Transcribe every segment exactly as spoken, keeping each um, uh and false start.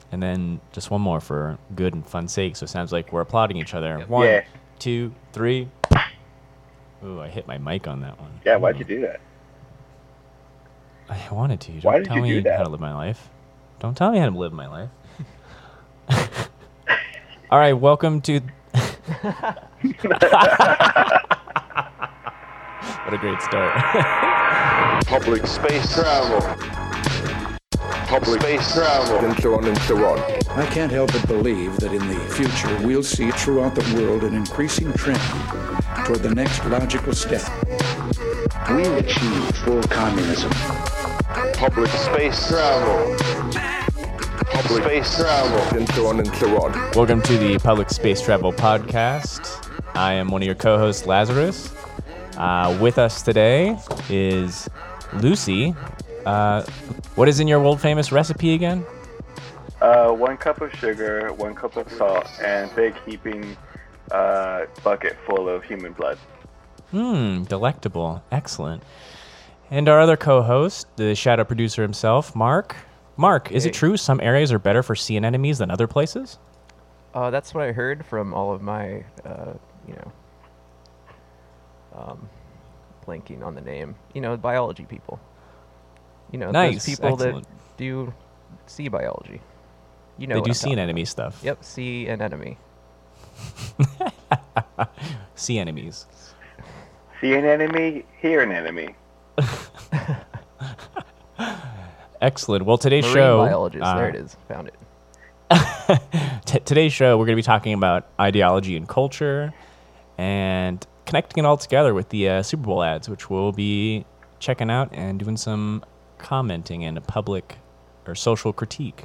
And then just one more for good and fun sake. So it sounds like we're applauding each other. Yep. One, Yeah. two, three. Ooh, I hit my mic on that one. Yeah, why'd Ooh. you do that? I wanted to. Don't Why did tell you me do that? how to live my life. Don't tell me how to live my life. All right, welcome to... What a great start. Public space travel. Public space travel. And so on and so on. I can't help but believe that in the future we'll see throughout the world an increasing trend toward the next logical step. We'll achieve full communism. Public space travel. Public space travel. And so on and so on. Welcome to the Public Space Travel Podcast. I am one of your co-hosts, Lazarus. Uh, with us today is Lucy. Uh, what is in your world-famous recipe again? Uh, one cup of sugar, one cup of salt, and big heaping uh, bucket full of human blood. Hmm, delectable. Excellent. And our other co-host, the shadow producer himself, Mark. Mark, is it Hey. true some areas are better for sea anemones than other places? Uh, that's what I heard from all of my, uh, you know, um, blanking on the name. You know, biology people. You know, Nice, those people excellent. that do sea biology. You know, They what do I'm sea talking anemone about. stuff. Yep, sea anemone. Sea anemones. See an enemy, hear an enemy. Excellent. Well, today's Marine show... biologist. uh, there it is. Found it. T- today's show, we're going to be talking about ideology and culture and connecting it all together with the uh, Super Bowl ads, which we'll be checking out and doing some commenting and a public or social critique.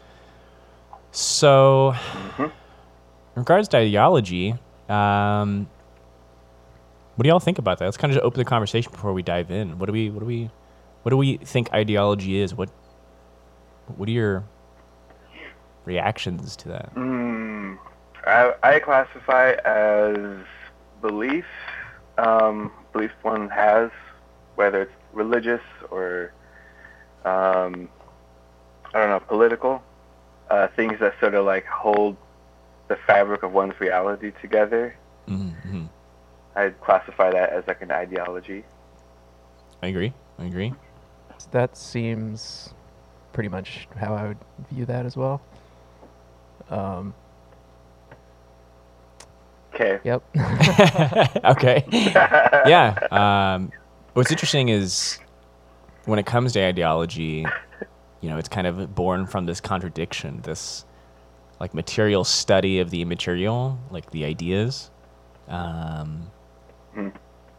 So, in regards to ideology, um, what do y'all think about that? Let's kind of just open the conversation before we dive in. What do we, what do we, what do we think ideology is? What, what are your reactions to that? Mm, I, I classify as belief, um, belief one has, whether it's religious or, um, I don't know, political, uh, things that sort of like hold the fabric of one's reality together. Mm-hmm. I'd classify that as like an ideology. I agree. I agree. That seems pretty much how I would view that as well. Um, Okay. yep. Okay. Yeah. Um, what's interesting is when it comes to ideology, you know, it's kind of born from this contradiction, this like material study of the immaterial, like the ideas. Um, Mm.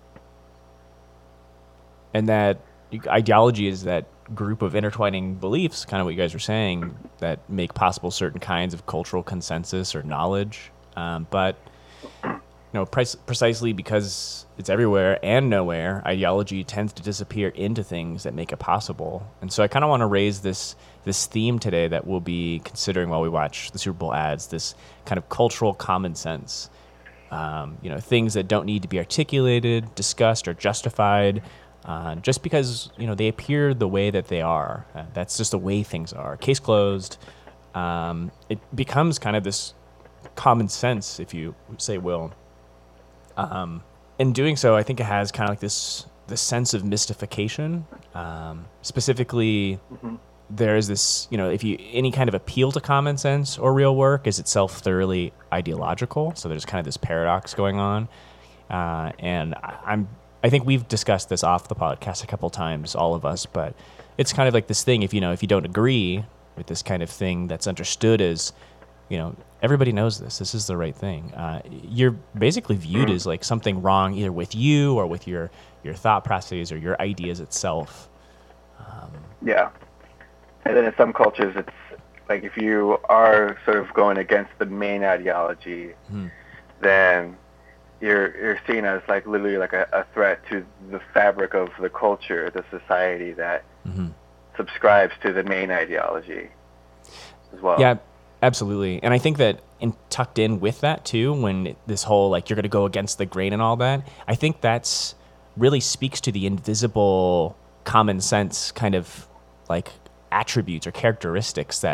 and that ideology is that group of intertwining beliefs, kind of what you guys were saying, that make possible certain kinds of cultural consensus or knowledge. Um, but, you know, pre- precisely because it's everywhere and nowhere, ideology tends to disappear into things that make it possible. And so I kind of want to raise this this theme today that we'll be considering while we watch the Super Bowl ads, this kind of cultural common sense. Um, you know, things that don't need to be articulated, discussed, or justified, uh, just because, you know, they appear the way that they are. Uh, that's just the way things are. Case closed. Um, it becomes kind of this common sense, if you say will. Um, in doing so, I think it has kind of like this this sense of mystification. Um, specifically, there is this, you know, if you any kind of appeal to common sense or real work is itself thoroughly ideological. So there's kind of this paradox going on, uh, and I, I'm I think we've discussed this off the podcast a couple times, all of us. But it's kind of like this thing. If you know, if you don't agree with this kind of thing that's understood as, you know, everybody knows this. This is the right thing. Uh, you're basically viewed as like something wrong, either with you or with your your thought processes or your ideas itself. Yeah. And then in some cultures, it's like if you are sort of going against the main ideology, Hmm. then you're you're seen as like literally like a, a threat to the fabric of the culture, the society that Mm-hmm. subscribes to the main ideology as well. Yeah, absolutely. And I think that in tucked in with that too, when this whole like you're going to go against the grain and all that, I think that's really speaks to the invisible common sense kind of like attributes or characteristics that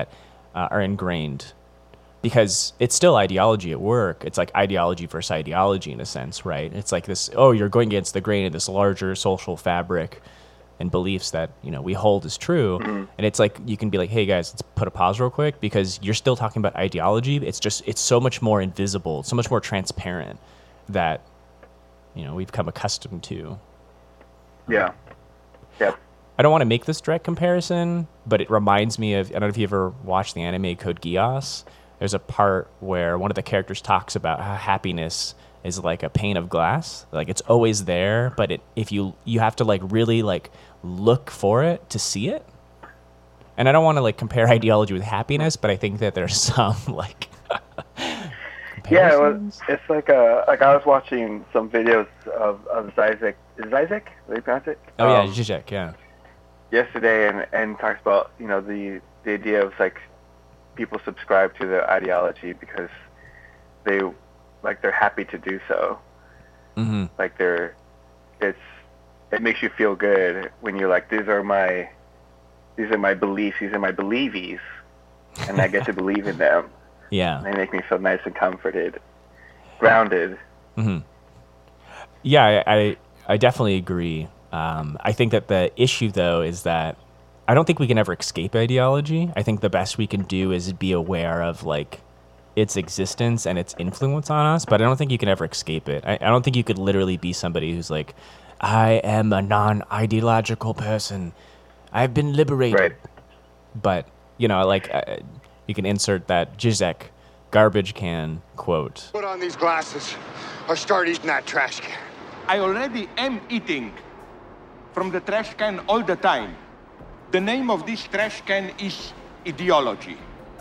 uh, are ingrained, because it's still ideology at work. It's like ideology versus ideology in a sense, right? It's like this, oh, you're going against the grain of this larger social fabric and beliefs that, you know, we hold as true. Mm-hmm. And it's like, you can be like, hey guys, let's put a pause real quick, because you're still talking about ideology. It's just, it's so much more invisible, so much more transparent that, you know, we've become accustomed to. Yeah. Yeah. I don't want to make this direct comparison, but it reminds me of, I don't know if you ever watched the anime Code Geass. There's a part where one of the characters talks about how happiness is like a pane of glass. Like, it's always there, but it, if you, you have to like really like look for it to see it. And I don't want to like compare ideology with happiness, but I think that there's some like yeah, well, it's like uh like I was watching some videos of of Zizek. Is it Zizek? How do you pronounce it? Oh yeah, um, Zizek, yeah. Yesterday, and and talks about, you know, the the idea of like people subscribe to the ideology because they like they're happy to do so. Mm-hmm. Like they're, it's it makes you feel good when you're like, these are my these are my beliefs, these are my believies, and I get to believe in them. Yeah. They make me feel nice and comforted, grounded. Mm-hmm. Yeah, I, I I definitely agree. Um, I think that the issue, though, is that I don't think we can ever escape ideology. I think the best we can do is be aware of like its existence and its influence on us, but I don't think you can ever escape it. I, I don't think you could literally be somebody who's like, I am a non-ideological person. I've been liberated. Right. But, you know, like, uh, you can insert that Zizek garbage can quote. Put on these glasses or start eating that trash can. I already am eating from the trash can all the time. The name of this trash can is ideology.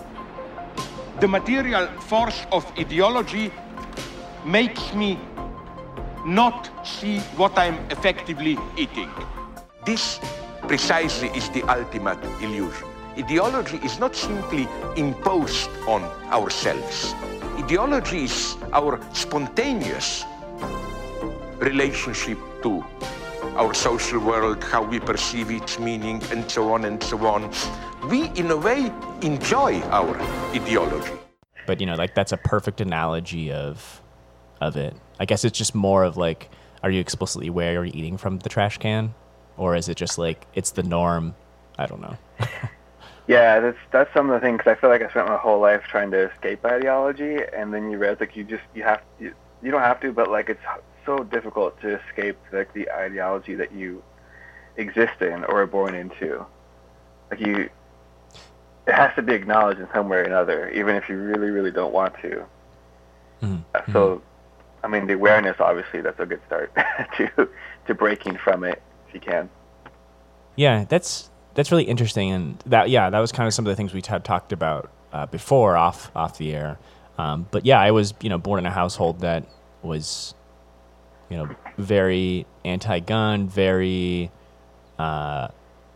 The material force of ideology makes me not see what I'm effectively eating. This precisely is the ultimate illusion. Ideology is not simply imposed on ourselves. Ideology is our spontaneous relationship to our social world, how we perceive its meaning, and so on and so on. We, in a way, enjoy our ideology. But, you know, like, that's a perfect analogy of of it. I guess it's just more of, like, are you explicitly aware you're eating from the trash can? Or is it just, like, it's the norm? I don't know. Yeah, that's that's some of the things, 'cause I feel like I spent my whole life trying to escape ideology, and then you realize, like, you just, you have, you, you don't have to, but, like, it's so difficult to escape, like, the ideology that you exist in or are born into. Like, you, it has to be acknowledged in some way or another, even if you really, really don't want to. Mm-hmm. So, I mean, the awareness, obviously, that's a good start to to breaking from it, if you can. Yeah, that's that's really interesting, and that yeah, that was kind of some of the things we had talked about uh, before off off the air. Um, but yeah, I was you know born in a household that was you know very anti-gun, very uh,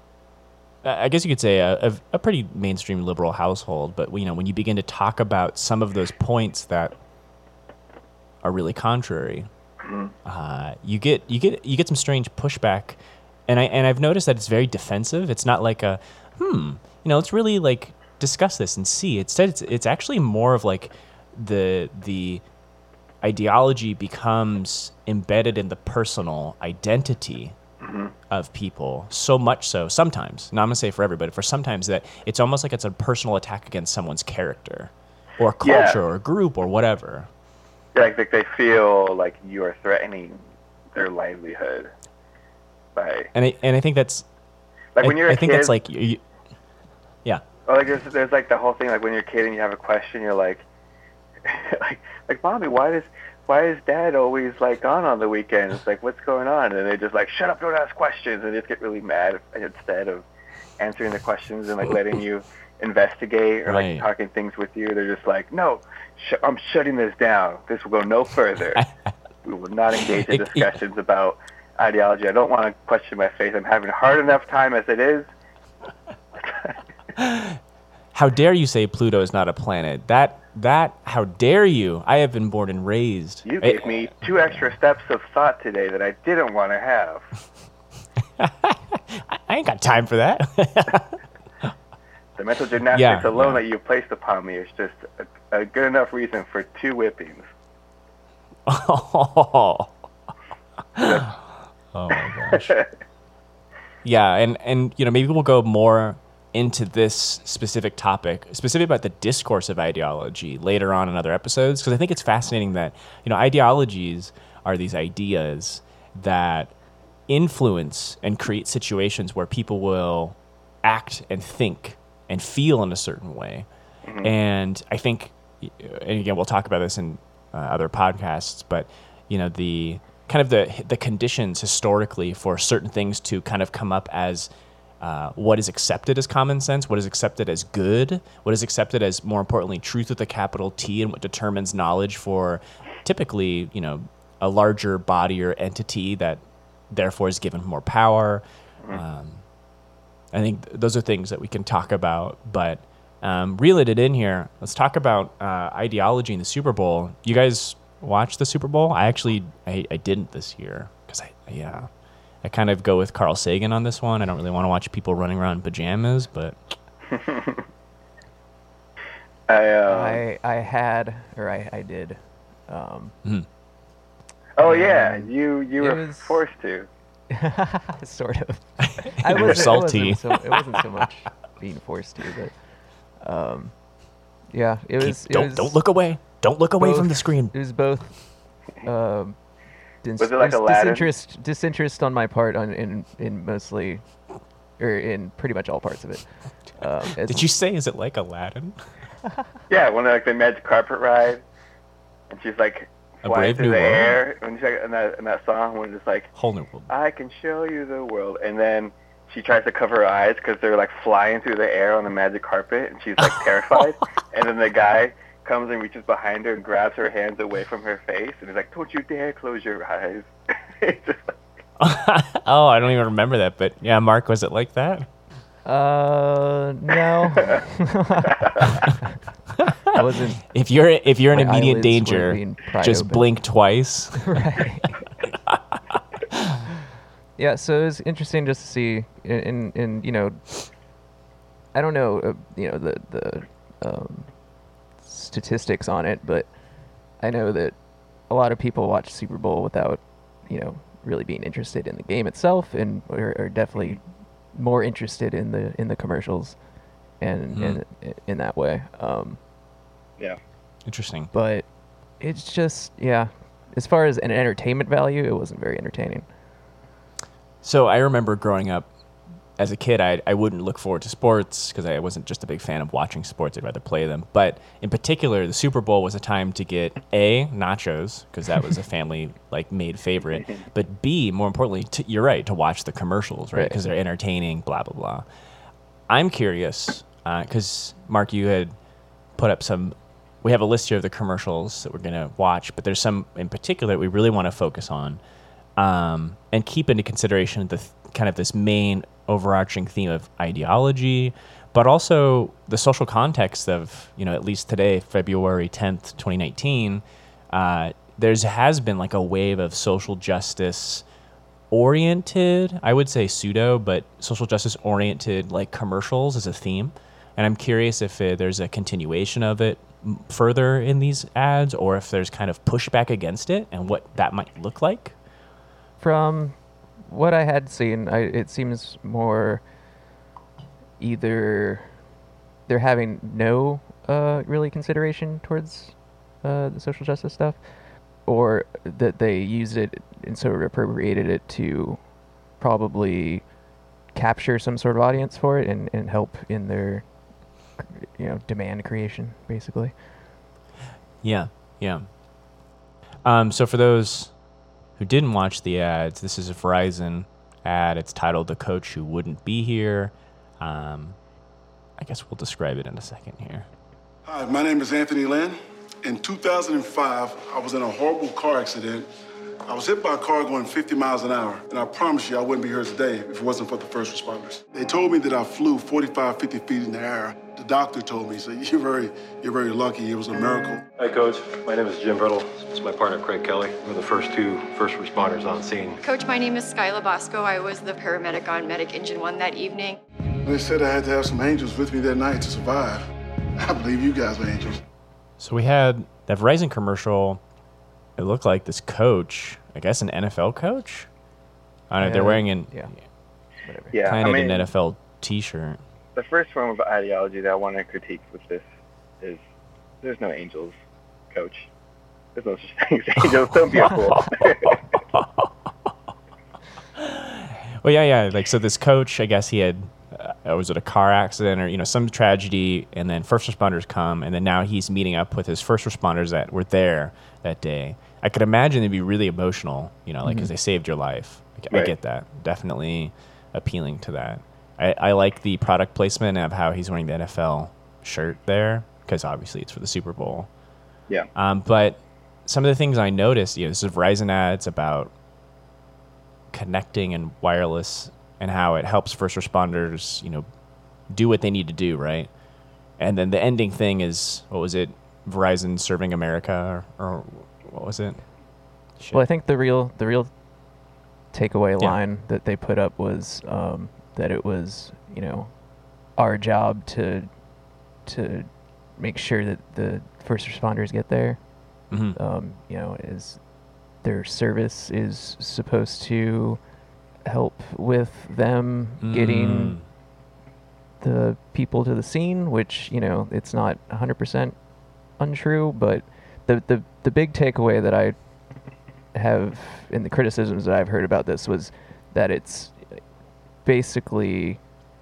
I guess you could say a, a, a pretty mainstream liberal household. But you know when you begin to talk about some of those points that are really contrary, uh, you get you get you get some strange pushback. And I and I've noticed that it's very defensive. It's not like a, hmm, you know, let's really like discuss this and see. Instead, it's it's actually more of like the the ideology becomes embedded in the personal identity mm-hmm. of people. So much so, sometimes, not I'm gonna say for everybody, for sometimes that it's almost like it's a personal attack against someone's character, or culture, yeah. or group, or whatever. Yeah, like, like they feel like you are threatening their livelihood. By, and I and I think that's like when I, you're a I think kid, that's like you, you, yeah. Or like there's there's like the whole thing like when you're a kid and you have a question, you're like, like like mommy, why does why is dad always like gone on the weekends? Like what's going on? And they just like shut up, don't ask questions, and just get really mad instead of answering the questions and like letting you investigate or right. like talking things with you. They're just like, no, sh- I'm shutting this down. This will go no further. We will not engage in discussions about ideology. I don't want to question my faith. I'm having a hard enough time as it is. How dare you say Pluto is not a planet? That that how dare you? I have been born and raised. You gave I, me two extra steps of thought today that I didn't want to have. I ain't got time for that. The mental gymnastics Yeah, alone yeah. that you placed upon me is just a, a good enough reason for two whippings. Oh, oh my gosh. Yeah, and, and you know, maybe we'll go more into this specific topic, specifically about the discourse of ideology later on in other episodes, because I think it's fascinating that, you know, ideologies are these ideas that influence and create situations where people will act and think and feel in a certain way. Mm-hmm. And I think, and again, we'll talk about this in uh, other podcasts, but, you know, the kind of the the conditions historically for certain things to kind of come up as uh, what is accepted as common sense, what is accepted as good, what is accepted as, more importantly, truth with a capital T, and what determines knowledge for typically, you know, a larger body or entity that therefore is given more power. Um, I think th- those are things that we can talk about, but um, reeling it in here, let's talk about uh, ideology in the Super Bowl. You guys watch the Super Bowl? I actually, I, I didn't this year because I, yeah, I kind of go with Carl Sagan on this one. I don't really want to watch people running around in pajamas, but I, uh, I I had or I I did. Um, mm. oh yeah, um, you you it were was- forced to. sort of. I You were wasn't, salty. It wasn't, so, it wasn't so much being forced to, but um, yeah, it Keep- was. It don't was don't look away. Don't look away from both- the screen. It was both. Um, dis- Was it like dis- Aladdin? disinterest, disinterest on my part on in in mostly, or in pretty much all parts of it. Um, as- Did you say, is it like Aladdin? Yeah, when like the magic carpet ride, and she's like A flying Brave through New the World? air, and she's like, in that in that song when it's like, Whole new world. I can show you the world, and then she tries to cover her eyes because they're like flying through the air on the magic carpet, and she's like terrified, and then the guy comes and reaches behind her and grabs her hands away from her face, and he's like, don't you dare close your eyes. It's just like, Oh, I don't even remember that, but yeah, Mark, was it like that? Uh, no. I wasn't. If you're if you're in My immediate eyelids danger, weren't being pried just open. blink twice. Right. Yeah, so it was interesting just to see, in, in, in you know, I don't know, uh, you know, the the um, statistics on it, but I know that a lot of people watch Super Bowl without, you know, really being interested in the game itself, and are, are definitely more interested in the in the commercials, and Hmm. and in that way. Um, yeah. Interesting. but it's just, yeah, as far as an entertainment value, it wasn't very entertaining. So I remember growing up as a kid, I I wouldn't look forward to sports because I wasn't just a big fan of watching sports. I'd rather play them. But in particular, the Super Bowl was a time to get A, nachos, because that was a family like made favorite. But B, more importantly, to, you're right, to watch the commercials, right? Right. Because they're entertaining, blah, blah, blah. I'm curious, because Mark, you had put up some, we have a list here of the commercials that we're going to watch, but there's some in particular that we really want to focus on. Um, and keep into consideration the th- kind of this main overarching theme of ideology, but also the social context of, you know, at least today, February tenth, twenty nineteen, uh, there's has been like a wave of social justice oriented, I would say pseudo, but social justice oriented like commercials as a theme. And I'm curious if uh, there's a continuation of it m- further in these ads, or if there's kind of pushback against it and what that might look like. From what I had seen, I, it seems more either they're having no uh, really consideration towards uh, the social justice stuff, or that they used it and sort of appropriated it to probably capture some sort of audience for it and, and help in their, you know, demand creation, basically. Yeah, yeah. Um, so for those who didn't watch the ads, this is a Verizon ad. It's titled "The Coach Who Wouldn't Be Here." Um, I guess we'll describe it in a second here. Hi, my name is Anthony Lynn. In two thousand five, I was in a horrible car accident. I was hit by a car going fifty miles an hour, and I promise you I wouldn't be here today if it wasn't for the first responders. They told me that I flew forty-five, fifty feet in the air. The doctor told me, so you're very, you're very lucky. It was a miracle. Hi, Coach. My name is Jim Brittle. This is my partner, Craig Kelly. We're the first two first responders on scene. Coach, my name is Skyla Bosco. I was the paramedic on Medic Engine one that evening. They said I had to have some angels with me that night to survive. I believe you guys were angels. So we had that Verizon commercial. It looked like this coach, I guess an N F L coach. I don't know. Yeah, They're wearing an yeah, whatever. Yeah, kind I of mean, an N F L T-shirt. the first form of ideology that I want to critique with this is there's no angels, coach. There's no such thing as angels. Don't be a fool. Well, yeah, yeah. Like, so this coach, I guess he had, uh, was it a car accident or, you know, some tragedy, and then first responders come, and then now he's meeting up with his first responders that were there that day. I could imagine it'd be really emotional, you know, like, because Mhm. they saved your life. I, Right. I get that. Definitely appealing to that. I, I like the product placement of how he's wearing the N F L shirt there, because obviously it's for the Super Bowl. Yeah. Um, but some of the things I noticed, you know, this is Verizon ads about connecting and wireless and how it helps first responders, you know, do what they need to do, right? And then the ending thing is, what was it? Verizon serving America, or, or what was it? Shit. Well, I think the real the real takeaway Yeah. line that they put up was um, that it was, you know, our job to to make sure that the first responders get there. Mhm. Um, you know, is their service is supposed to help with them getting Mm. the people to the scene, which, you know, it's not one hundred percent untrue, but the, the, the big takeaway that I have in the criticisms that I've heard about this was that it's basically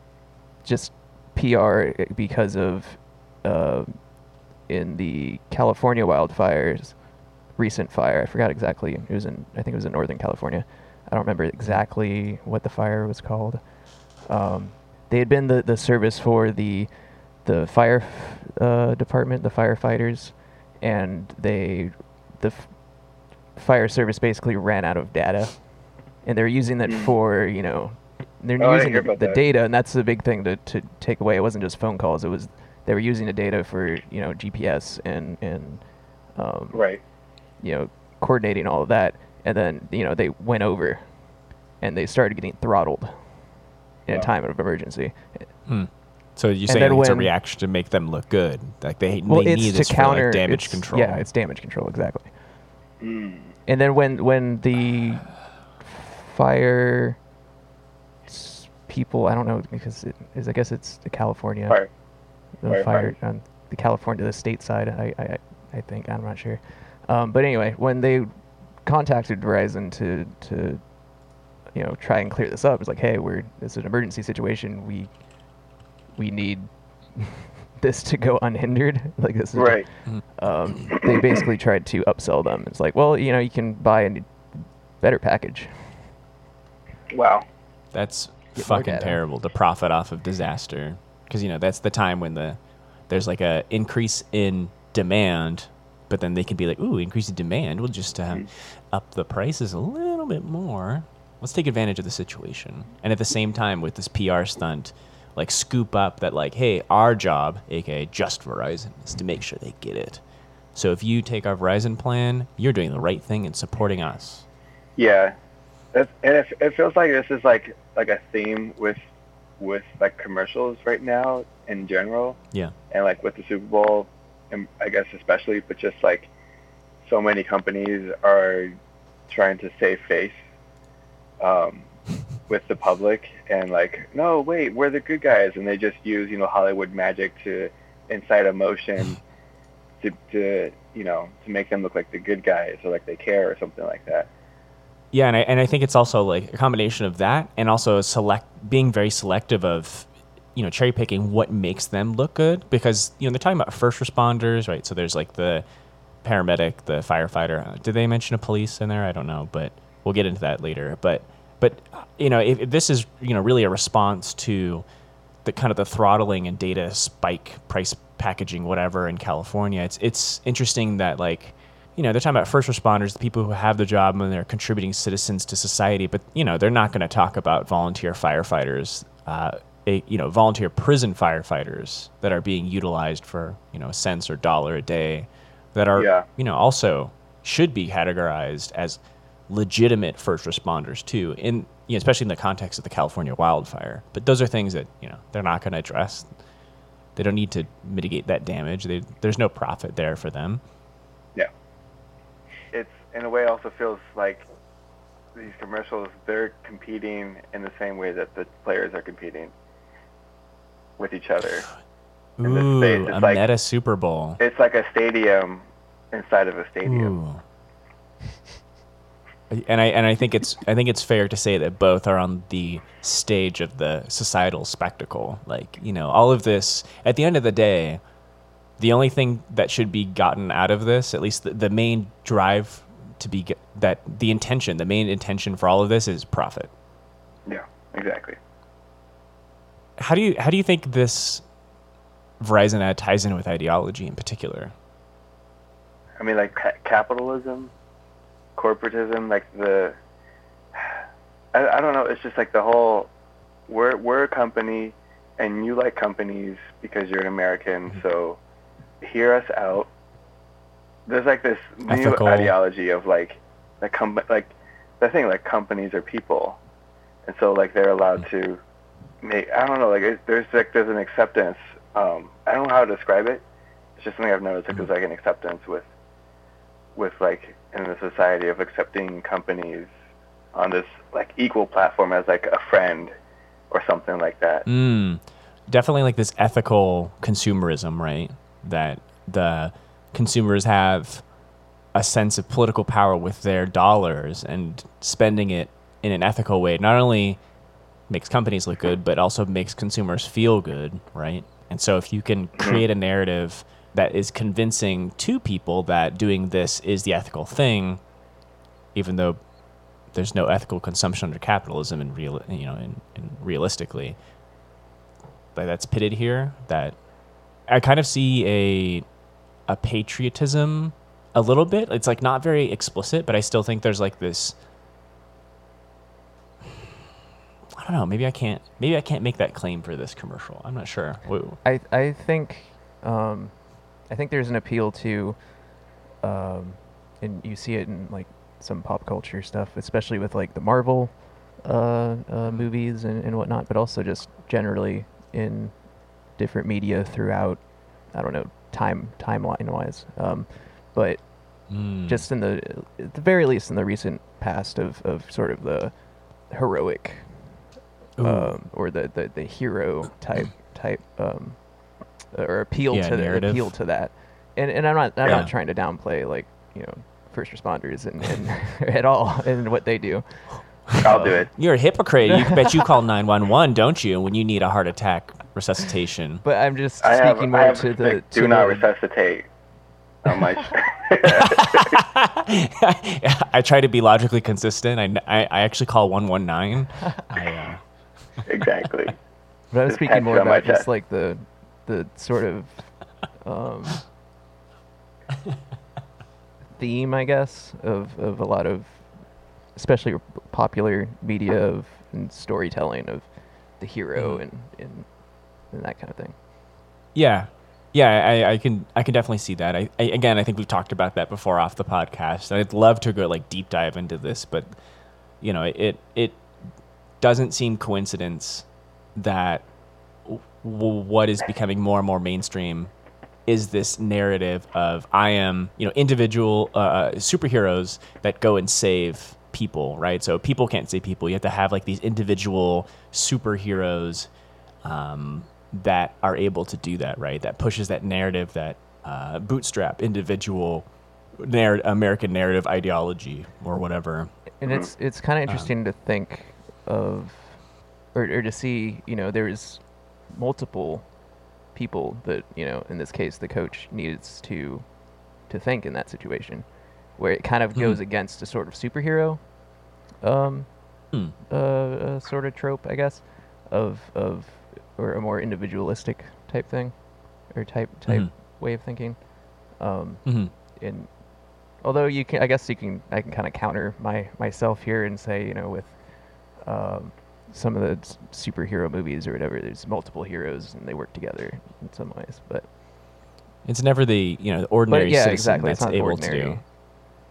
just P R because of uh, in the California wildfires, recent fire, I forgot exactly, it was in, I think it was in Northern California. I don't remember exactly what the fire was called. Um, they had been the, the service for the the fire uh, department, the firefighters, and they the f- fire service basically ran out of data, and they're using that Mm. for, you know, they're Oh, I didn't using hear the, about the that. data, and that's the big thing to, to take away. It wasn't just phone calls; it was they were using the data for, you know, G P S and and um, Right. you know, coordinating all of that, and then, you know, they went over and they started getting throttled in Wow. a time of emergency. Hmm. So you're And saying then it's a when- reaction to make them look good, like they, Well, they it's need to this counter for like damage it's- control. Yeah, it's damage control, exactly. Mm. And then when when the fire s- people, I don't know, because it is, I guess it's the California, Fire. the fire Firefighters. on the California, the state side. I I, I think I'm not sure, um, but anyway, when they contacted Verizon to to you know try and clear this up, it's like, hey, we're it's an emergency situation. We we need this to go unhindered. Like this is Right. um, they basically tried to upsell them. It's like, well, you know, you can buy a better package. Wow. That's Get more fucking data. terrible to profit off of disaster, because you know that's the time when the there's like a increase in demand, but then they can be like, ooh, increase in demand, we'll just um, up the prices a little bit more. Let's take advantage of the situation, and at the same time with this P R stunt, like scoop up that like, hey, our job, aka just Verizon, is to make sure they get it. So if you take our Verizon plan, you're doing the right thing and supporting us. Yeah. That's, and it, it feels like this is like like a theme with with like commercials right now in general, Yeah. and like with the Super Bowl, and I guess especially, but just like so many companies are trying to save face um, with the public, and like, no, wait, we're the good guys, and they just use, you know, Hollywood magic to incite emotion to, to you know to make them look like the good guys or like they care or something like that. Yeah, and I, and I think it's also like a combination of that and also select being very selective of, you know, cherry picking what makes them look good, because, you know, they're talking about first responders, right? So there's like the paramedic, the firefighter. Did they mention a police in there? I don't know, but we'll get into that later. But but you know, if, if this is, you know, really a response to the kind of the throttling and data spike, price packaging, whatever in California, it's it's interesting that like, you know, they're talking about first responders, the people who have the job and they're contributing citizens to society, but, you know, they're not going to talk about volunteer firefighters, uh, a, you know, volunteer prison firefighters that are being utilized for, you know, cents or dollar a day that are, Yeah. you know, also should be categorized as legitimate first responders too, in you know, especially in the context of the California wildfire. But those are things that you know they're not going to address. They don't need to mitigate that damage. They, there's no profit there for them. Yeah. It's in a way also feels like these commercials, they're competing in the same way that the players are competing with each other. In this Ooh, space. It's a like, meta Super Bowl. It's like a stadium inside of a stadium. Ooh. And I and I think it's I think it's fair to say that both are on the stage of the societal spectacle. Like, you know, all of this, at the end of the day, the only thing that should be gotten out of this, at least the, the main drive to be get, that the intention, the main intention for all of this is profit. Yeah, exactly. How do you how do you think this Verizon ad ties in with ideology in particular? I mean, like ca- capitalism, corporatism, like the, I, I don't know, it's just like the whole, we're, we're a company and you like companies because you're an American, mm-hmm. so hear us out. There's like this Ethical. new ideology of like, the com- like the thing, like companies are people. And so like they're allowed mm-hmm. to make, I don't know, like it, there's like, there's an acceptance. Um, I don't know how to describe it. It's just something I've noticed, like mm-hmm. there's like an acceptance with, with like in the society of accepting companies on this like equal platform as like a friend or something like that. Mm, definitely like this ethical consumerism, right? That the consumers have a sense of political power with their dollars and spending it in an ethical way not only makes companies look good, but also makes consumers feel good, right? And so if you can create a narrative that is convincing to people that doing this is the ethical thing, even though there's no ethical consumption under capitalism and real, you know, and, and realistically, like that's pitted here. That I kind of see a a patriotism a little bit. It's like not very explicit, but I still think there's like this. I don't know. Maybe I can't. Maybe I can't make that claim for this commercial. I'm not sure. Whoa. I I think. Um, I think there's an appeal to, um, and you see it in like some pop culture stuff, especially with like the Marvel uh, uh, movies and, and whatnot, but also just generally in different media throughout, I don't know, time timeline wise. Um, but mm. just in the, at the very least in the recent past of, of sort of the heroic um, or the, the, the hero type type um, or appeal yeah, to narrative. the appeal to that, and and I'm not I'm yeah. not trying to downplay like you know first responders and, and at all and what they do. I'll do it. You're a hypocrite. You bet you call nine one one, don't you, when you need a heart attack resuscitation? But I'm just I speaking have, more I have to the do to not the, resuscitate on my. I try to be logically consistent. I, I, I actually call one one nine. I, uh... Exactly. But I'm Just speaking more tattoo on my about just chest. like the the sort of um, theme, I guess, of, of a lot of, especially popular media of and storytelling of the hero Mm. and, and and that kind of thing. Yeah, yeah, I, I can I can definitely see that. I, I again, I think we've talked about that before off the podcast. I'd love to go like deep dive into this, but you know, it it doesn't seem coincidence that w- what is becoming more and more mainstream is this narrative of I am, you know, individual uh, superheroes that go and save people, right? So people can't save people. You have to have like these individual superheroes um, that are able to do that, right? That pushes that narrative, that uh, bootstrap individual narr- American narrative ideology or whatever. And it's it's kind of interesting um, to think of, or, or to see, you know, there's multiple people that, you know, in this case, the coach needs to to think in that situation, where it kind of mm. goes against a sort of superhero um, mm. uh, uh, sort of trope, I guess, of of or a more individualistic type thing, or type type mm-hmm. way of thinking. Um, mm-hmm. And although you can, I guess you can, I can kind of counter my myself here and say, you know, with um, some of the s- superhero movies or whatever, there's multiple heroes and they work together in some ways, but it's never the, you know, the ordinary but, yeah, citizen exactly. that's it's not able ordinary. to do.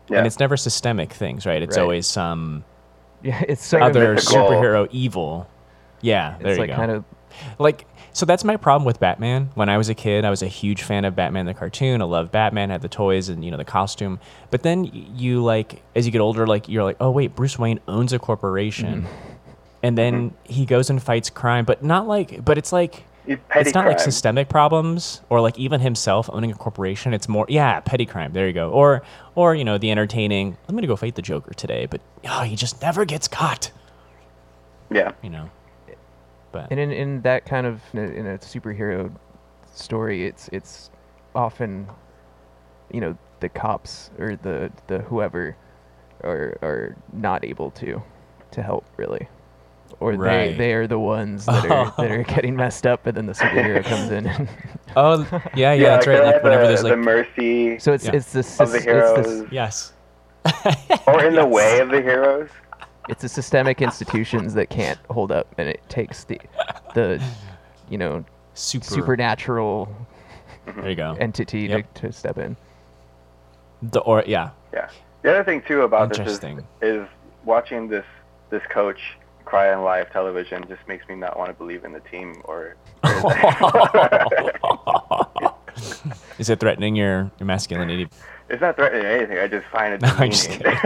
Yeah. And it's never systemic things, right? It's Right. always some Yeah, it's sort other of mythical. superhero evil. Yeah, there it's you like go. kind of Like, so that's my problem with Batman. When I was a kid, I was a huge fan of Batman the cartoon. I loved Batman, had the toys and, you know, the costume. But then y- you, like, as you get older, like, you're like, oh, wait, Bruce Wayne owns a corporation. And then he goes and fights crime, but not like, but it's like, It's petty it's not like crime. systemic problems or like even himself owning a corporation. It's more, yeah, petty crime. There you go. Or, or, you know, the entertaining, I'm going to go fight the Joker today, but oh, he just never gets caught, Yeah. you know. But and in, in that kind of in a superhero story, it's it's often, you know, the cops or the the whoever are are not able to to help really, or Right. they they are the ones that are that are getting messed up, and then the superhero comes in. And oh, yeah, yeah, Yeah, that's like right. they're Like the, whenever there's the like, mercy so it's Yeah. it's this of the it's heroes, this yes. or in the Yes. way of the heroes. it's the systemic institutions that can't hold up, and it takes the the you know Super. supernatural There you go. entity Yep. to, to step in. The, or, yeah. Yeah. The other thing too about this is, Interesting. is watching this this coach cry on live television just makes me not want to believe in the team or. Is it threatening your, your masculinity? It's not threatening anything. I just find it No, I'm just demeaning.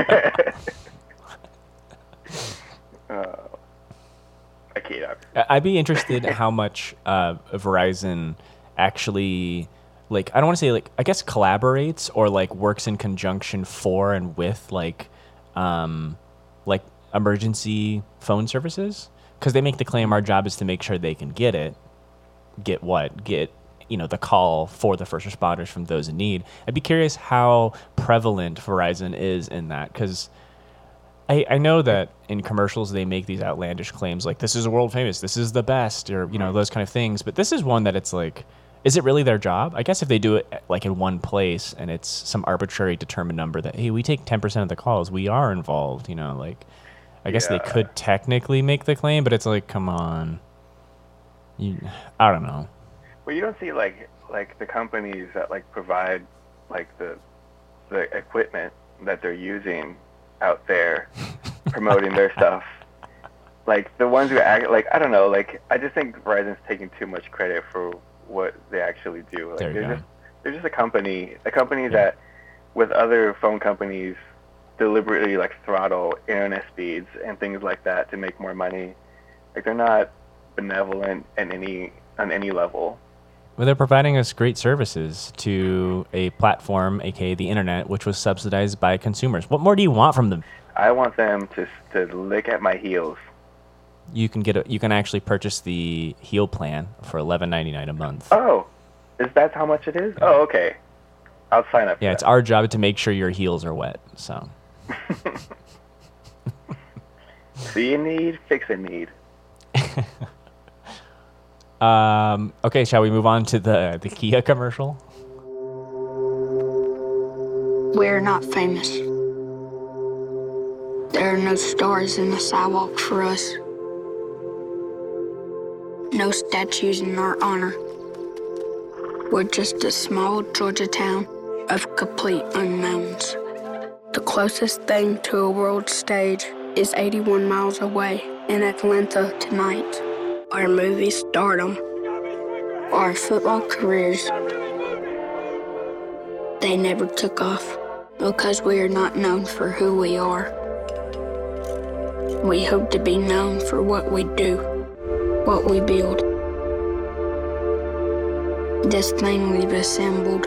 uh, I kid. I- I'd be interested how much uh, Verizon actually, like, I don't want to say, like, I guess collaborates or, like, works in conjunction for and with, like, um, like, emergency phone services. Because they make the claim our job is to make sure they can get it. Get what? Get, you know, the call for the first responders from those in need. I'd be curious how prevalent Verizon is in that. Because I, I know that in commercials they make these outlandish claims like this is world famous, this is the best, or you know those kind of things. But this is one that it's like, is it really their job? I guess if they do it like in one place and it's some arbitrary determined number that hey we take ten percent of the calls, we are involved. You know, like I guess Yeah. they could technically make the claim, but it's like come on, you I don't know. Well, you don't see like like the companies that like provide like the the equipment that they're using out there promoting their stuff. Like the ones who act like I don't know. Like I just think Verizon's taking too much credit for what they actually do. Like There you they're go. just they're just a company, a company that with other phone companies deliberately like throttle internet speeds and things like that to make more money. Like they're not benevolent in any on any level. Well, they're providing us great services to a platform, aka the internet, which was subsidized by consumers. What more do you want from them? I want them to to lick at my heels. You can get a, you can actually purchase the Heal plan for eleven ninety-nine a month. Oh, is that how much it is? Oh, okay. I'll sign up. For Yeah, that. it's our job to make sure your heels are wet. So See a need, fix a need. Um, okay, shall we move on to the, the Kia commercial? We're not famous. There are no stars in the sidewalk for us. No statues in our honor. We're just a small Georgia town of complete unknowns. The closest thing to a world stage is eighty-one miles away in Atlanta tonight. Our movie stardom, our football careers, they never took off because we are not known for who we are. We hope to be known for what we do, what we build. This thing we've assembled,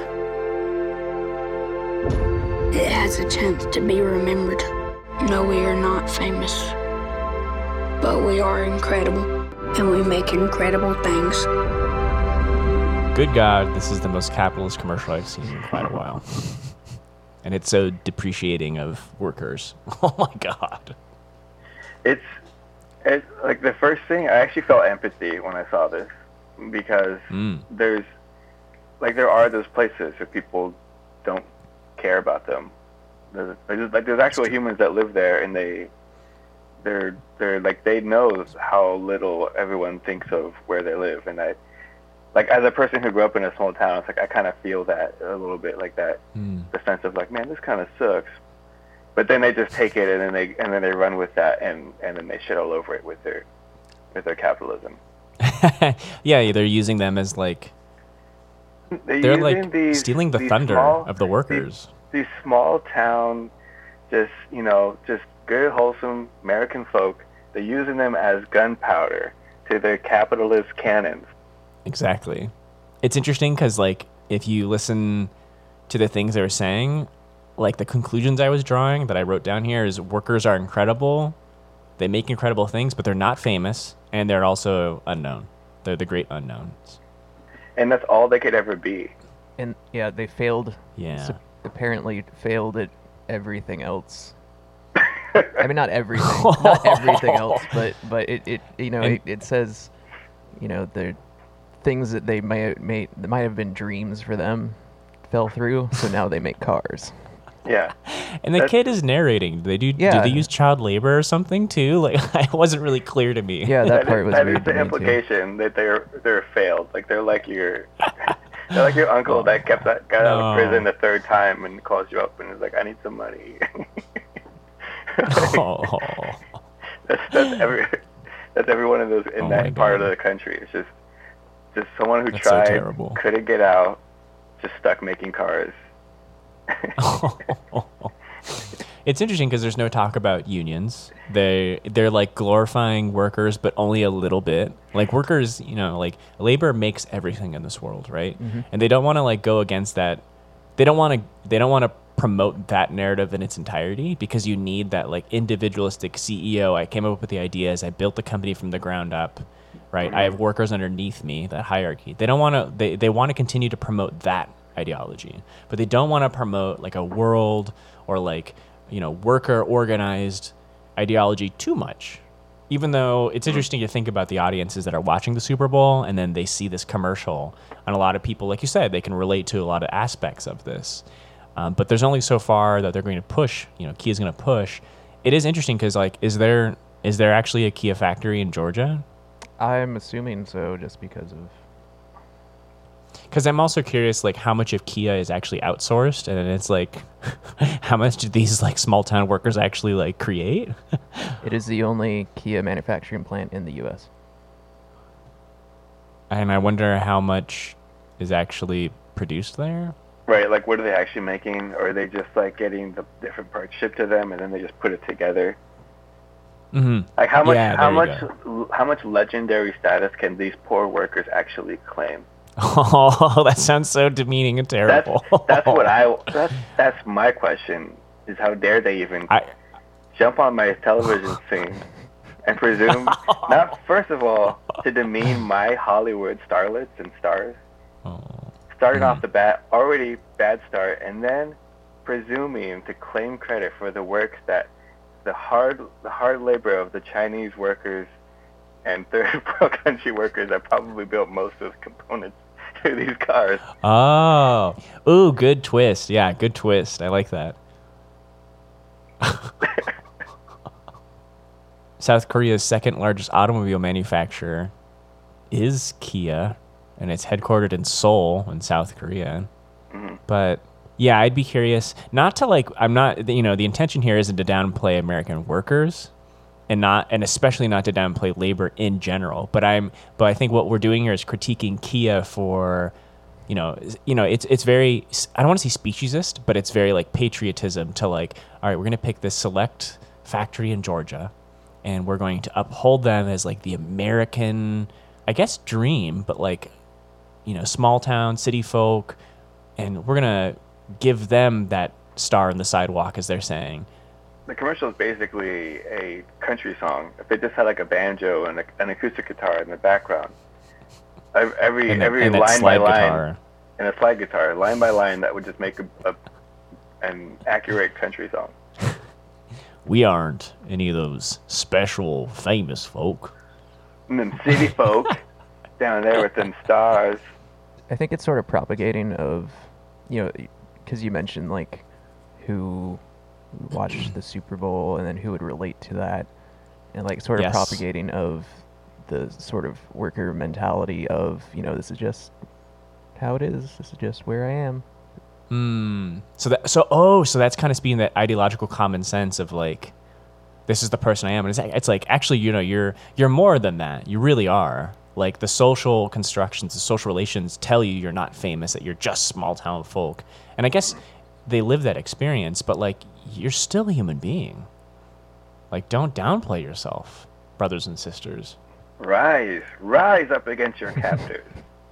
it has a chance to be remembered. No, we are not famous, but we are incredible. And we make incredible things. Good God, this is the most capitalist commercial I've seen in quite a while. And it's so depreciating of workers. Oh my God. It's it's like the first thing I actually felt empathy when I saw this because Mm. there's like there are those places where people don't care about them. There's, there's like there's actual humans that live there and they they're they're like they know how little everyone thinks of where they live and I like as a person who grew up in a small town it's like I kind of feel that a little bit like that Mm. the sense of like man this kind of sucks but then they just take it and then they and then they run with that and, and then they shit all over it with their with their capitalism. Yeah, they're using them as like they're, they're like these, stealing the these thunder small, of the workers. These, these small town, just you know, just good wholesome American folk. They're using them as gunpowder to their capitalist cannons. Exactly. It's interesting because like if you listen to the things they were saying, like the conclusions I was drawing that I wrote down here is workers are incredible. They make incredible things, but they're not famous, and they're also unknown. They're the great unknowns. And that's all they could ever be. And yeah, they failed. Yeah. So apparently failed at everything else. I mean, not everything, not everything else, but but it, it you know And- it, it says, you know, the things that they may may that might have been dreams for them fell through, so now they make cars. Yeah. And the That's- kid is narrating. Do they do? Yeah. Do they use child labor or something too? Like it wasn't really clear to me. Yeah, that That part is, was that weird is to the me too. implication that they're they're failed. Like they're like your they're like your uncle that kept that got out of No. prison the third time and calls you up and is like, I need some money. Oh. that's that's every that's every one of those in Oh my that part God. of the country. It's just just someone who That's so tried, terrible. couldn't get out, just stuck making cars. It's interesting because there's no talk about unions. They they're like glorifying workers, but only a little bit. Like workers, you know, like labor makes everything in this world, right? And they don't want to like go against that. They don't want to. They don't want to promote that narrative in its entirety because you need that like individualistic C E O. I came up with the ideas. I built the company from the ground up, right? I have workers underneath me. That hierarchy. They don't want to. They they want to continue to promote that ideology, but they don't want to promote like a world or like, you know, worker organized ideology too much. Even though it's interesting to think about the audiences that are watching the Super Bowl and then they see this commercial, and a lot of people, like you said, they can relate to a lot of aspects of this. Um, but there's only so far that they're going to push, you know, Kia's going to push. It is interesting because like, is there is there actually a Kia factory in Georgia? I'm assuming so, just because of. Because I'm also curious, like, how much of Kia is actually outsourced, and then it's like, how much do these like small town workers actually like create? It is the only Kia manufacturing plant in the U S. And I wonder how much is actually produced there. Right, like what are they actually making? Or are they just like getting the different parts shipped to them and then they just put it together? Mm-hmm. Like how much Yeah, how there you much how much legendary status can these poor workers actually claim? Oh, that sounds so demeaning and That's terrible. that's what I that's that's my question is how dare they even I, jump on my television scene and presume not first of all to demean my Hollywood starlets and stars. oh. Starting Mm. off the bat, already bad start, and then presuming to claim credit for the works that the hard the hard labor of the Chinese workers and third world country workers that probably built most of the components to these cars. Oh, ooh, good twist. Yeah, good twist. I like that. South Korea's second largest automobile manufacturer is Kia, and it's headquartered in Seoul in South Korea. Mm-hmm. But yeah, I'd be curious. Not to like, I'm not, you know, the intention here isn't to downplay American workers, and not, and especially not to downplay labor in general. But I'm, but I think what we're doing here is critiquing Kia for, you know, is- you know, it's it's very, I don't want to say speciesist, but it's very like patriotism to like, all right, we're gonna pick this select factory in Georgia, and we're going to uphold them as like the American, I guess, dream, but like, you know, small town city folk, and we're gonna give them that star in the sidewalk, as they're saying. The commercial is basically a country song. If they just had like a banjo and a, an acoustic guitar in the background, Ev- every And that- every and that line by slide line guitar. and a slide guitar, line by line, that would just make a, a an accurate country song. We aren't any of those special famous folk. And then city folk down there with them stars. I think it's sort of propagating of, you know, because you mentioned like who watched the Super Bowl and then who would relate to that, and like sort of Yes. propagating of the sort of worker mentality of, you know, this is just how it is. This is just where I am. Hmm. So that so oh so that's kind of speaking that ideological common sense of like, this is the person I am, and it's it's like actually you know you're you're more than that. You really are. Like the social constructions, the social relations tell you you're not famous, that you're just small town folk, and I guess they live that experience. But like you're still a human being. Like don't downplay yourself, brothers and sisters. Rise, rise up against your captors.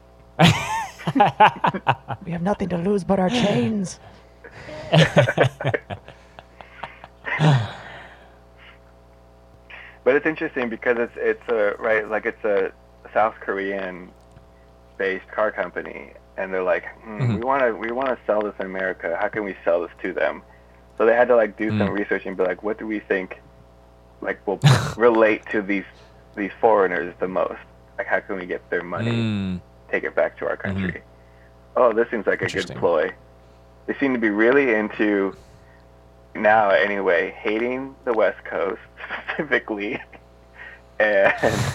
We have nothing to lose but our chains. But it's interesting because it's it's a right like it's a South Korean based car company, and they're like, hmm, mm-hmm. we want to we want to sell this in America. How can we sell this to them? So they had to like do mm. some research and be like, what do we think like will relate to these these foreigners the most? Like how can we get their money, mm. take it back to our country? Mm-hmm. Oh, this seems like a good ploy. They seem to be really into, now anyway, hating the West Coast specifically, and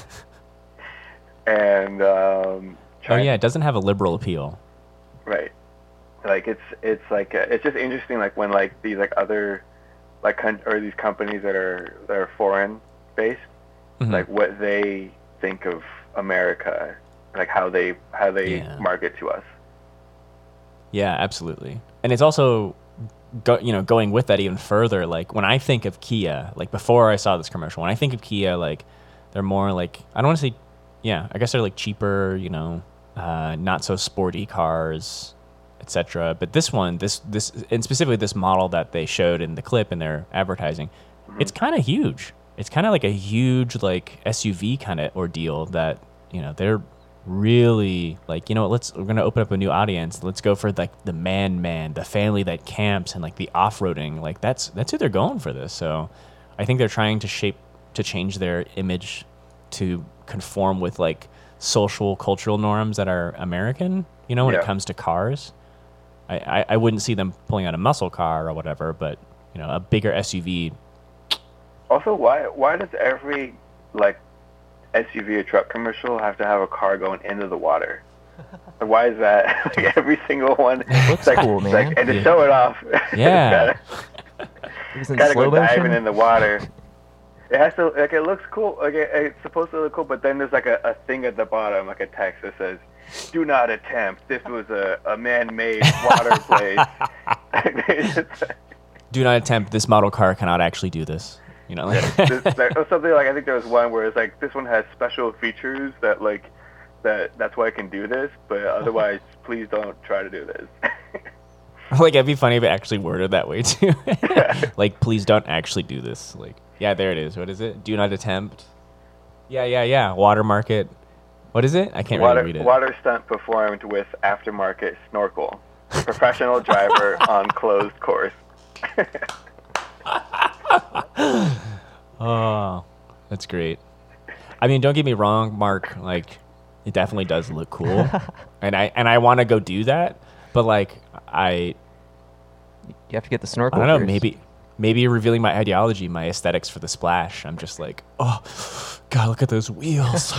and um. Oh yeah, it doesn't have a liberal appeal. Right, like it's it's like a, it's just interesting, like when like these like other like con- or these companies that are that are foreign based, mm-hmm. like what they think of America, like how they how they yeah. market to us. Yeah, absolutely. And it's also, go, you know, going with that even further, like when I think of Kia, like before I saw this commercial, when I think of Kia, like they're more like, I don't want to say, yeah, I guess they're like cheaper, you know, uh, not so sporty cars, et cetera. But this one, this, this, and specifically this model that they showed in the clip in their advertising, mm-hmm. it's kind of huge. It's kind of like a huge, like S U V kind of ordeal that, you know, they're really like, you know, let's we're gonna open up a new audience. Let's go for like the man man, the family that camps, and like the off-roading. Like that's that's who they're going for this. So I think they're trying to shape to change their image to conform with like social cultural norms that are American, you know, when yeah. it comes to cars. I, I, I wouldn't see them pulling out a muscle car or whatever, but you know, a bigger S U V. Also, why why does every like S U V or truck commercial have to have a car going into the water? Why is that? Like every single one. It looks like, cool, man. Like, and to show it off. Yeah. It's gotta go diving in the water. It has to, like, it looks cool. Like, it, it's supposed to look cool, but then there's like a, a thing at the bottom, like a text that says, "Do not attempt. This was a, a man-made water place." Do not attempt. This model car cannot actually do this. You know, like this, like, or something like I think there was one where it's like this one has special features that like that that's why I can do this, but otherwise, please don't try to do this. Like it'd be funny if it actually worded that way too. Like, please don't actually do this. Like, yeah, there it is. What is it? Do not attempt. Yeah, yeah, yeah. Water market. What is it? I can't water, really read it. Water stunt performed with aftermarket snorkel. Professional driver on closed course. Oh, that's great. I mean, don't get me wrong, Mark. Like, it definitely does look cool, and I and I want to go do that. But like, I you have to get the snorkel. I don't know. First. Maybe maybe revealing my ideology, my aesthetics for the splash. I'm just like, oh, God, look at those wheels.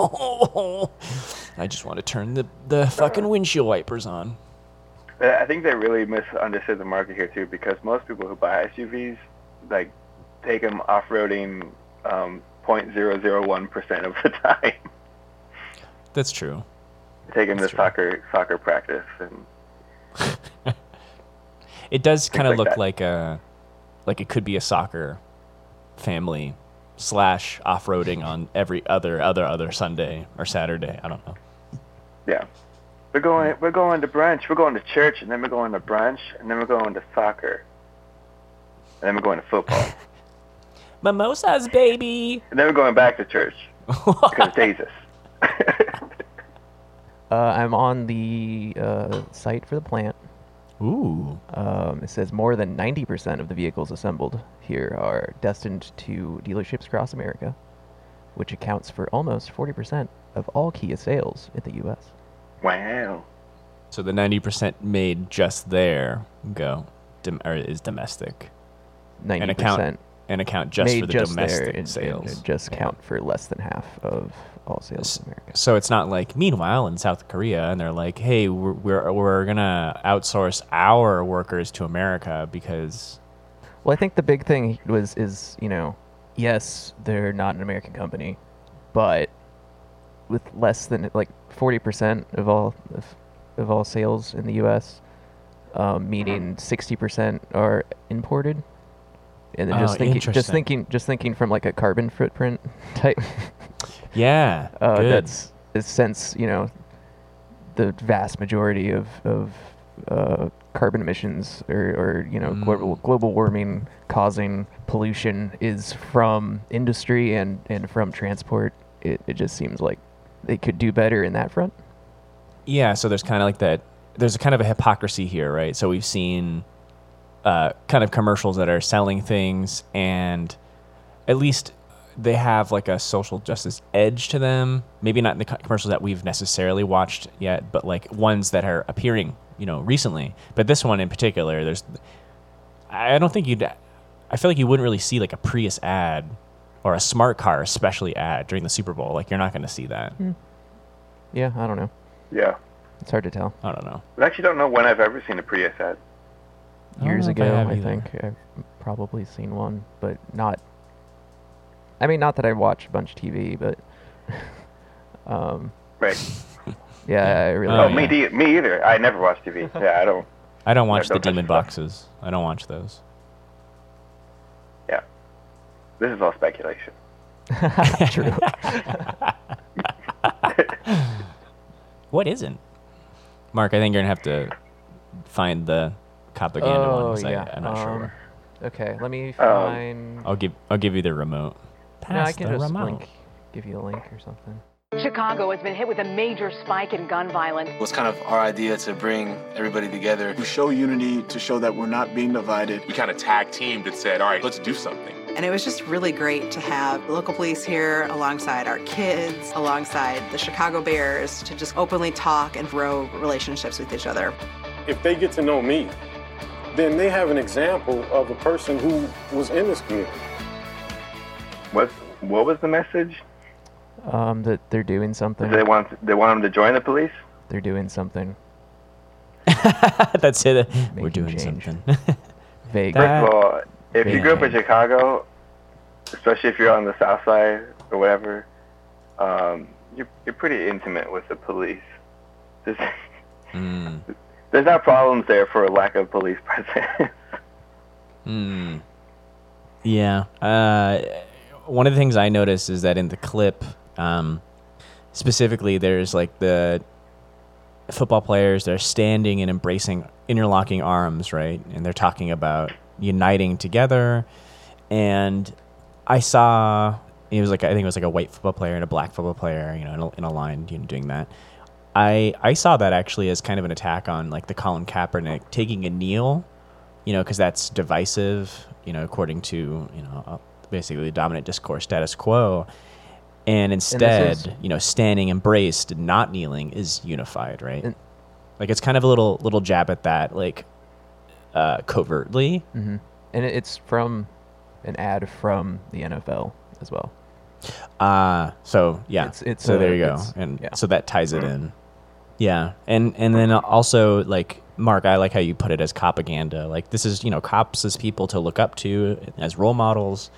I just want to turn the the fucking windshield wipers on. I think they really misunderstood the market here too, because most people who buy S U Vs like take them off-roading um, zero point zero zero one percent of the time. That's true. They take them That's to true. soccer soccer practice, and it does kind of like look that. like a like it could be a soccer family slash off-roading on every other other other Sunday or Saturday. I don't know. Yeah. We're going. We're going to brunch. We're going to church, and then we're going to brunch, and then we're going to soccer, and then we're going to football, Mimosas, baby. and then we're going back to church because Jesus. Uh, I'm on the uh, site for the plant. Ooh. Um, it says more than ninety percent of the vehicles assembled here are destined to dealerships across America, which accounts for almost forty percent of all Kia sales in the U S Wow. So the ninety percent made just there go dom- or is domestic. ninety account- percent and account just made for the just domestic there and, sales. and just count for less than half of all sales in America. So it's not like, meanwhile, in South Korea, and they're like, hey, we're we're, we're gonna outsource our workers to America because. Well, I think the big thing was is you know, yes, they're not an American company, but with less than like forty percent of all of, of all sales in the U S, um, meaning sixty percent are imported. And then Oh, just thinking, just interesting. thinking, just thinking from like a carbon footprint type. Yeah, uh, good. that's is since you know the vast majority of of uh, carbon emissions or, or you know Mm. global global warming causing pollution is from industry and, and from transport. It it just seems like they could do better in that front. Yeah, so there's kind of like that. There's a kind of a hypocrisy here, right? So we've seen uh, kind of commercials that are selling things, and at least they have like a social justice edge to them. Maybe not in the co- commercials that we've necessarily watched yet, but like ones that are appearing, you know, recently. But this one in particular, there's, I don't think you'd, I feel like you wouldn't really see like a Prius ad or a smart car especially ad during the Super Bowl. Like you're not going to see that. Hmm. Yeah, I don't know. Yeah. It's hard to tell. I don't know. I actually don't know when I've ever seen a Prius ad. I don't Years know if I ago, have I, either. think I've probably seen one, but not. I mean, not that I watch a bunch of T V, but. um, Right. yeah, I really. Oh, Oh, yeah. me, de- me either. I never watch T V. Yeah, I don't. I don't watch Yeah, the don't touch demon the stuff. boxes. I don't watch those. Yeah. This is all speculation. True. What isn't? Mark, I think you're gonna have to find the propaganda one. Oh 'cause I, yeah. I'm not um, sure. Okay, let me find. I'll give I'll give you the remote. no, I Pass can the just remote. link, give you a link or something. Chicago has been hit with a major spike in gun violence. It was kind of our idea to bring everybody together. We show unity to show that we're not being divided. We kind of tag teamed and said, all right, let's do something. And it was just really great to have local police here alongside our kids, alongside the Chicago Bears, to just openly talk and grow relationships with each other. If they get to know me, then they have an example of a person who was in this community. What What was the message? Um, that they're doing something. They want they want them to join the police. They're doing something. That's it. We're Making doing change. something. Vague. First of all, if you grew up in vague. Chicago, especially if you're on the South Side or whatever, um, you're you're pretty intimate with the police. There's, Mm. there's not problems there for a lack of police presence. Mm. Yeah. Uh, one of the things I noticed is that in the clip, um, specifically, there's like the football players, they're standing and embracing, interlocking arms, right? And they're talking about uniting together. And I saw, it was like, I think it was like a white football player and a black football player, you know, in a, in a line, you know, doing that. I I saw that actually as kind of an attack on like the Colin Kaepernick taking a kneel, you know, because that's divisive, you know, according to, you know, uh, basically the dominant discourse status quo. And instead, is- you know, standing embraced, not kneeling is unified, right? And- like it's kind of a little little jab at that, like uh, covertly. Mm-hmm. And it- it's from an ad from the N F L as well. Uh so yeah. It's- it's, so uh, there you go. it's- And yeah. so that ties it in. Yeah. And and then also like Mark, I like how you put it as propaganda. Like this is, you know, cops as people to look up to as role models.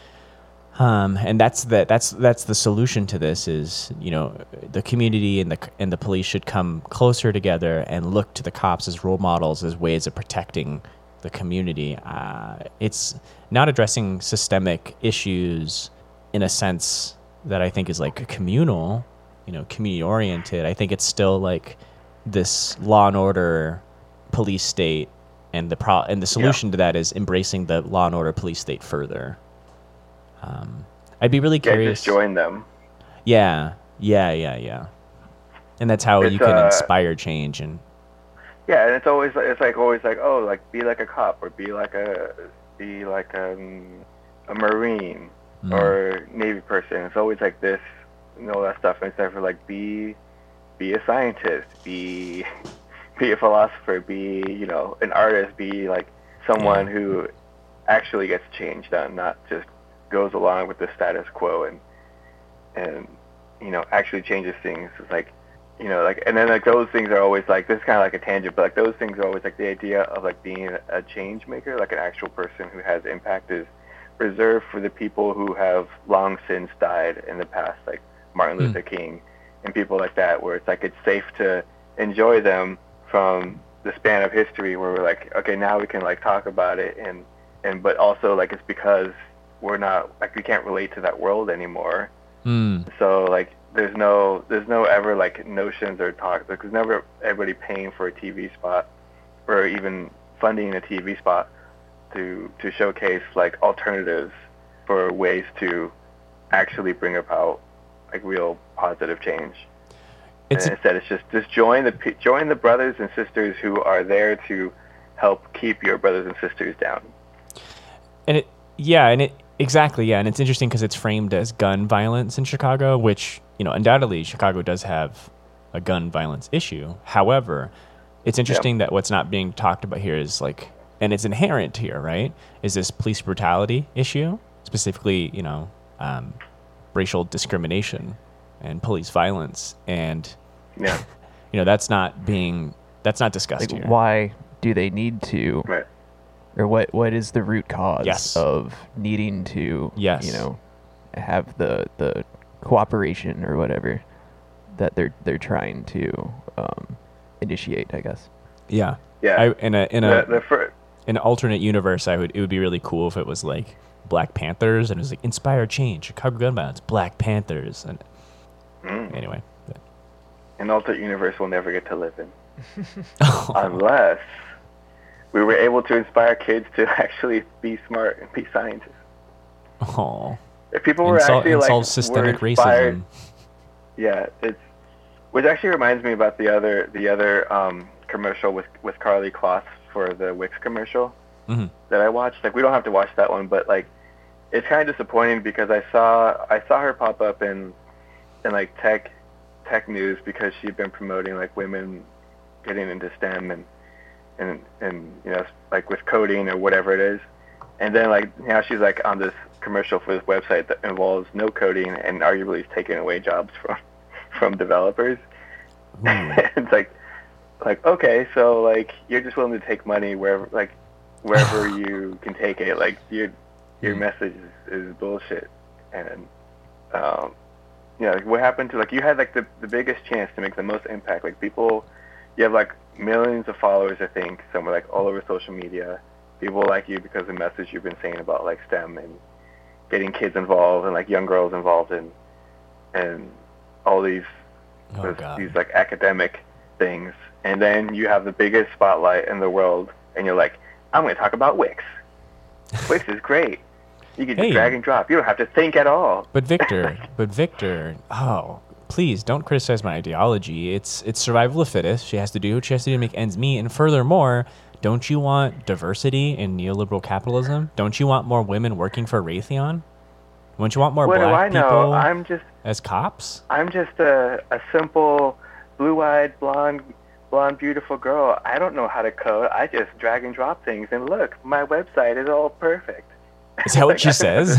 Um, and that's the that's that's the solution to this is, you know, the community and the and the police should come closer together and look to the cops as role models as ways of protecting the community. Uh, it's not addressing systemic issues in a sense that I think is like communal, you know, community oriented. I think it's still like this law and order police state, and the pro and the solution to that is embracing the law and order police state further. Um, I'd be really Yeah, curious. just join them. Yeah, yeah, yeah, yeah. And that's how It's, you can uh, inspire change. And Yeah, and it's always it's like always like oh like be like a cop or be like a be like um, a marine Mm. or Navy person. It's always like this, you know, that stuff instead of like be be a scientist, be be a philosopher, be you know an artist, be like someone Yeah. who actually gets change done, not just goes along with the status quo and and you know actually changes things. It's like you know like and then like those things are always like this is kind of like a tangent, but like those things are always like the idea of like being a change maker, like an actual person who has impact, is reserved for the people who have long since died in the past, like Martin Luther mm. King and people like that, where it's like it's safe to enjoy them from the span of history where we're like, okay, now we can like talk about it, and and but also like it's because we're not like we can't relate to that world anymore. Mm. So like there's no there's no ever like notions or talk, because never everybody paying for a T V spot or even funding a T V spot to to showcase like alternatives for ways to actually bring about like real positive change. It's, and instead, it's just just join the join the brothers and sisters who are there to help keep your brothers and sisters down. And it, yeah, and it exactly, yeah, and it's interesting because it's framed as gun violence in Chicago, which you know undoubtedly Chicago does have a gun violence issue. However, it's interesting yeah. that what's not being talked about here is like, and it's inherent here, right? Is this police brutality issue, specifically, you know, um, racial discrimination and police violence, and yeah, you know that's not being that's not discussed like, here. Why do they need to? Right. Or what? What is the root cause yes. of needing to? Yes. You know, have the the cooperation or whatever that they're they're trying to um, initiate, I guess. Yeah. Yeah. I, in a in a the, the fir- in an alternate universe, I would it would be really cool if it was like Black Panthers and it was like inspire change, Chicago gun violence, Black Panthers, and mm. anyway. But. An alternate universe we'll never get to live in, oh. unless we were able to inspire kids to actually be smart and be scientists. Oh. If people were Insol- actually like systemic were inspired, racism. Yeah, it's which actually reminds me about the other the other um, commercial with with Karlie Kloss for the Wix commercial mm-hmm. that I watched. Like we don't have to watch that one, but like it's kind of disappointing because I saw I saw her pop up in in like tech tech news because she'd been promoting like women getting into STEM and and and you know like with coding or whatever it is, and then like now she's like on this commercial for this website that involves no coding and arguably is taking away jobs from from developers. It's like like okay, so like you're just willing to take money wherever like wherever you can take it. Like your your message is, is bullshit. And um you know like, what happened to like you had like the the biggest chance to make the most impact. Like people, you have like millions of followers, I think, somewhere like all over social media. People like you because of the message you've been saying about like STEM and getting kids involved and like young girls involved in and all these oh, these, these like academic things. And then you have the biggest spotlight in the world and you're like, I'm going to talk about Wix. Wix is great. You can just hey. drag and drop. You don't have to think at all. But Victor, but Victor, oh, please don't criticize my ideology. It's it's survival of the fittest. She has to do what she has to do to make ends meet. And furthermore, don't you want diversity in neoliberal capitalism? Don't you want more women working for Raytheon? Don't you want more what black do I know? people I'm just, as cops? I'm just a, a simple, blue-eyed, blonde, blonde, beautiful girl. I don't know how to code. I just drag and drop things. And look, my website is all perfect. Is that what like, she says?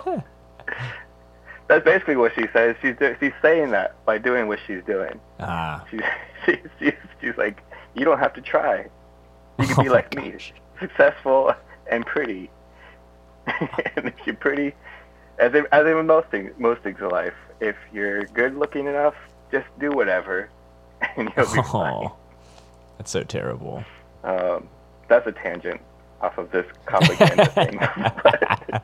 That's basically what she says. She's do, she's saying that by doing what she's doing. Ah. She's, she's, she's, she's like, you don't have to try. You can be oh like me, successful and pretty. And if you're pretty, as in, as in most things, most things in life, if you're good looking enough, just do whatever, and you'll be oh, fine. That's so terrible. Um, that's a tangent off of this propaganda thing. But,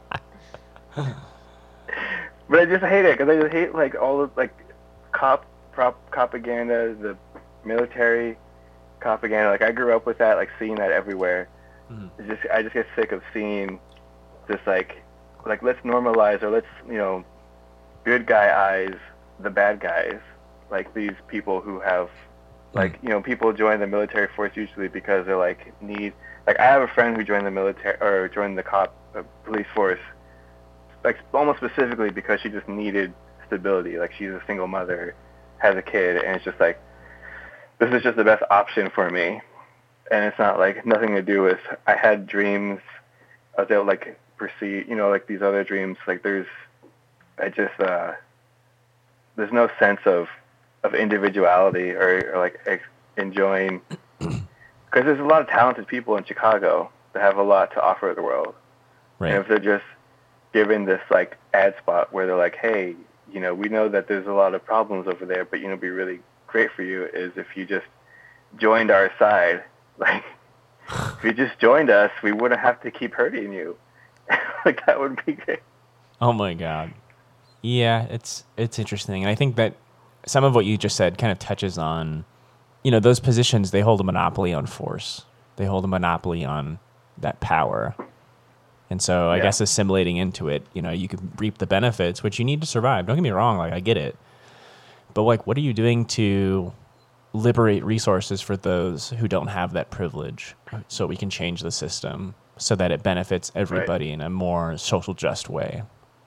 but I just hate it because I just hate like all of like cop prop propaganda, the military propaganda. Like I grew up with that, like seeing that everywhere. Mm-hmm. It's just I just get sick of seeing this like like let's normalize or let's you know good guy eyes the bad guys, like these people who have like mm-hmm. you know people join the military force usually because they're like need like I have a friend who joined the military or joined the cop uh, police force like almost specifically because she just needed stability. Like she's a single mother, has a kid, and it's just like this is just the best option for me. And it's not like nothing to do with I had dreams I was able to like perceive, you know, like these other dreams. Like there's, I just uh, there's no sense of of individuality or, or like ex- enjoying, because there's a lot of talented people in Chicago that have a lot to offer the world. Right. And if they're just given this like ad spot where they're like, hey, you know, we know that there's a lot of problems over there, but you know, it'd be really great for you is if you just joined our side. Like, if you just joined us, we wouldn't have to keep hurting you. Like, that would be great. Oh my God. Yeah, it's it's interesting. And I think that some of what you just said kind of touches on, you know, those positions, they hold a monopoly on force. They hold a monopoly on that power. And so I Yeah. guess assimilating into it, you know, you can reap the benefits, which you need to survive. Don't get me wrong, like I get it. But like, what are you doing to liberate resources for those who don't have that privilege so we can change the system so that it benefits everybody in a more social just way?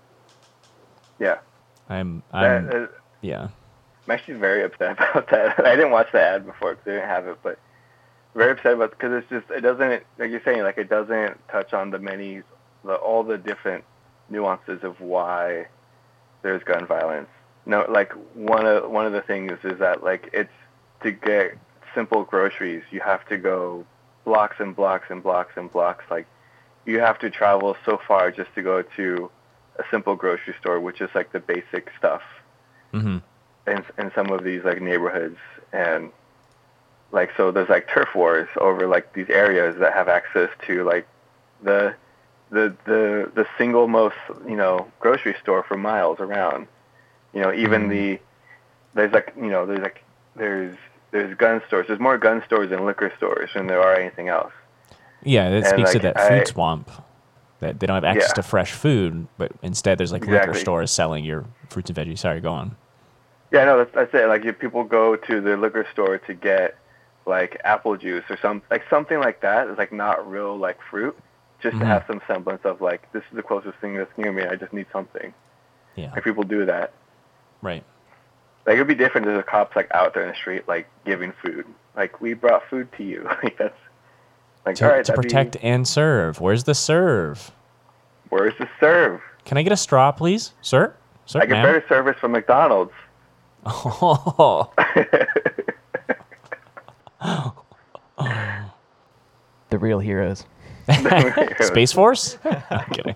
Yeah. I'm, I'm That, uh, yeah. I'm actually very upset about that. I didn't watch the ad before because I didn't have it, but very upset about because it's just it doesn't, like you're saying, like it doesn't touch on the many, the, all the different nuances of why there's gun violence. No, like one of one of the things is that like it's to get simple groceries, you have to go blocks and blocks and blocks and blocks. Like you have to travel so far just to go to a simple grocery store, which is like the basic stuff. Mm-hmm. In, in some of these like neighborhoods, and like so there's like turf wars over like these areas that have access to like the the the the single most, you know, grocery store for miles around. You know, even Mm-hmm. the there's like you know there's like there's there's gun stores. There's more gun stores than liquor stores than there are anything else. Yeah, that And, speaks like, to that I- food swamp. That they don't have access Yeah. to fresh food, but instead there's like liquor Exactly. stores selling your fruits and veggies. Sorry, go on. Yeah, no, that's, that's it. Like, if people go to the liquor store to get, like, apple juice or some, like, something like that is, like, not real, like, fruit, just Mhm. to have some semblance of, like, this is the closest thing that's near me. I just need something. Yeah. Like, people do that. Right. Like, it'd be different if the cops, like, out there in the street, like, giving food. Like, we brought food to you. Like, that's, like, To, all right, to that'd be- protect and serve. Where's the serve? Where's the serve? Can I get a straw, please, sir? Sir, I get ma'am? better service from McDonald's. Oh. The real heroes. Space Force? I'm kidding.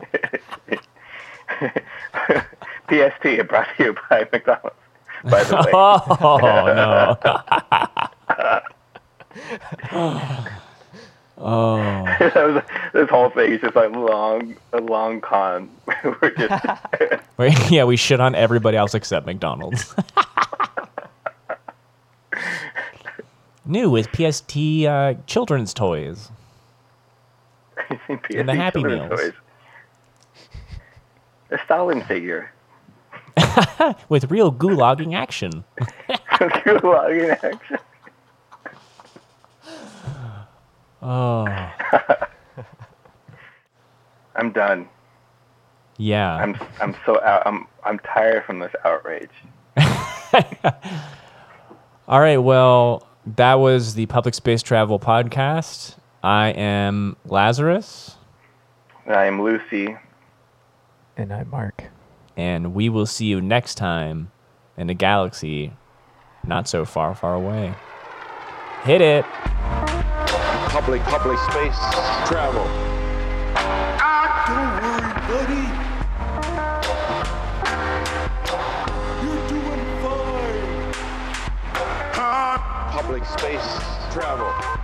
P S T, brought to you by McDonald's, by the way. Oh, no. Oh. That was, this whole thing is just like long, a long con. We're just Wait, yeah, we shit on everybody else except McDonald's. New with P S T uh, children's toys. And the Happy children's Meals. toys. A Stalin figure. With real gulagging action. Gulagging action. Oh. I'm done. Yeah. I'm I'm so out. I'm I'm tired from this outrage. All right, well, that was the Public Space Travel Podcast. I am Lazarus. I am Lucy. And I'm Mark. And we will see you next time in a galaxy not so far, far away. Hit it. Public, public space travel. Don't worry, buddy. You're doing fine. Public space travel.